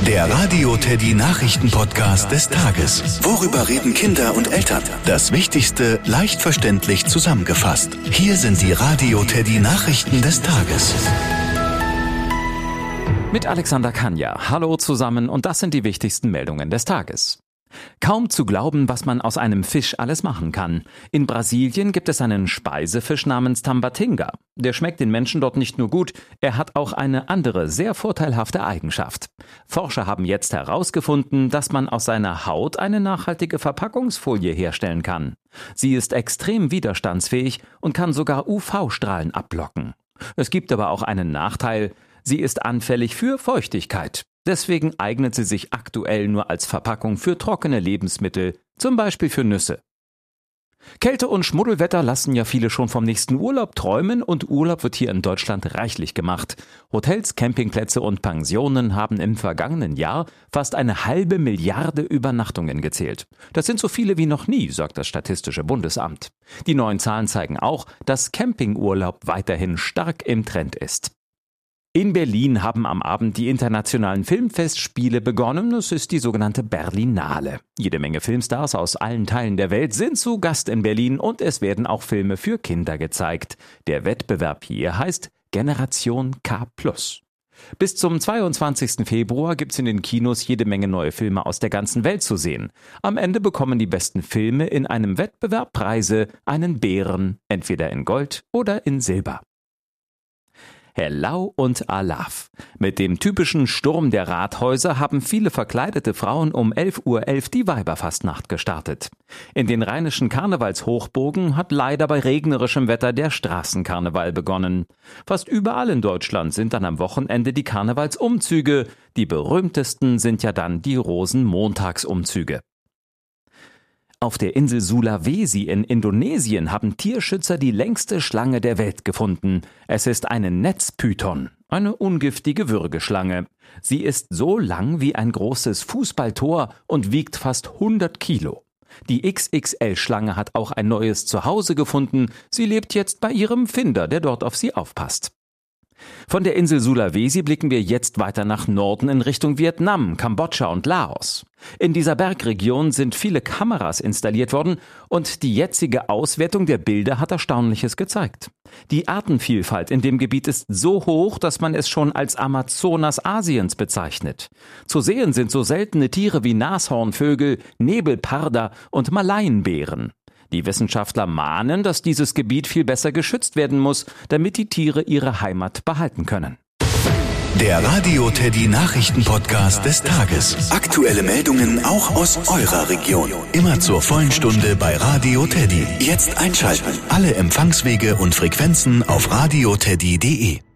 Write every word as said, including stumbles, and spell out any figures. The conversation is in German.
Der Radio Teddy Nachrichten-Podcast des Tages. Worüber reden Kinder und Eltern? Das Wichtigste leicht verständlich zusammengefasst. Hier sind die Radio Teddy Nachrichten des Tages. Mit Alexander Kanja. Hallo zusammen und das sind die wichtigsten Meldungen des Tages. Kaum zu glauben, was man aus einem Fisch alles machen kann. In Brasilien gibt es einen Speisefisch namens Tambatinga. Der schmeckt den Menschen dort nicht nur gut, er hat auch eine andere, sehr vorteilhafte Eigenschaft. Forscher haben jetzt herausgefunden, dass man aus seiner Haut eine nachhaltige Verpackungsfolie herstellen kann. Sie ist extrem widerstandsfähig und kann sogar U V-Strahlen abblocken. Es gibt aber auch einen Nachteil: sie ist anfällig für Feuchtigkeit. Deswegen eignet sie sich aktuell nur als Verpackung für trockene Lebensmittel, zum Beispiel für Nüsse. Kälte und Schmuddelwetter lassen ja viele schon vom nächsten Urlaub träumen und Urlaub wird hier in Deutschland reichlich gemacht. Hotels, Campingplätze und Pensionen haben im vergangenen Jahr fast eine halbe Milliarde Übernachtungen gezählt. Das sind so viele wie noch nie, sagt das Statistische Bundesamt. Die neuen Zahlen zeigen auch, dass Campingurlaub weiterhin stark im Trend ist. In Berlin haben am Abend die internationalen Filmfestspiele begonnen. Es ist die sogenannte Berlinale. Jede Menge Filmstars aus allen Teilen der Welt sind zu Gast in Berlin und es werden auch Filme für Kinder gezeigt. Der Wettbewerb hier heißt Generation K plus. Bis zum zweiundzwanzigsten Februar gibt's in den Kinos jede Menge neue Filme aus der ganzen Welt zu sehen. Am Ende bekommen die besten Filme in einem Wettbewerb Preise, einen Bären, entweder in Gold oder in Silber. Hellau und Alaf. Mit dem typischen Sturm der Rathäuser haben viele verkleidete Frauen um elf Uhr elf die Weiberfastnacht gestartet. In den rheinischen Karnevalshochburgen hat leider bei regnerischem Wetter der Straßenkarneval begonnen. Fast überall in Deutschland sind dann am Wochenende die Karnevalsumzüge. Die berühmtesten sind ja dann die Rosenmontagsumzüge. Auf der Insel Sulawesi in Indonesien haben Tierschützer die längste Schlange der Welt gefunden. Es ist eine Netzpython, eine ungiftige Würgeschlange. Sie ist so lang wie ein großes Fußballtor und wiegt fast hundert Kilo. Die X X L-Schlange hat auch ein neues Zuhause gefunden. Sie lebt jetzt bei ihrem Finder, der dort auf sie aufpasst. Von der Insel Sulawesi blicken wir jetzt weiter nach Norden in Richtung Vietnam, Kambodscha und Laos. In dieser Bergregion sind viele Kameras installiert worden und die jetzige Auswertung der Bilder hat Erstaunliches gezeigt. Die Artenvielfalt in dem Gebiet ist so hoch, dass man es schon als Amazonas Asiens bezeichnet. Zu sehen sind so seltene Tiere wie Nashornvögel, Nebelparder und Malaienbären. Die Wissenschaftler mahnen, dass dieses Gebiet viel besser geschützt werden muss, damit die Tiere ihre Heimat behalten können. Der Radio Teddy Nachrichten-Podcast des Tages. Aktuelle Meldungen auch aus eurer Region. Immer zur vollen Stunde bei Radio Teddy. Jetzt einschalten. Alle Empfangswege und Frequenzen auf radio teddy punkt de.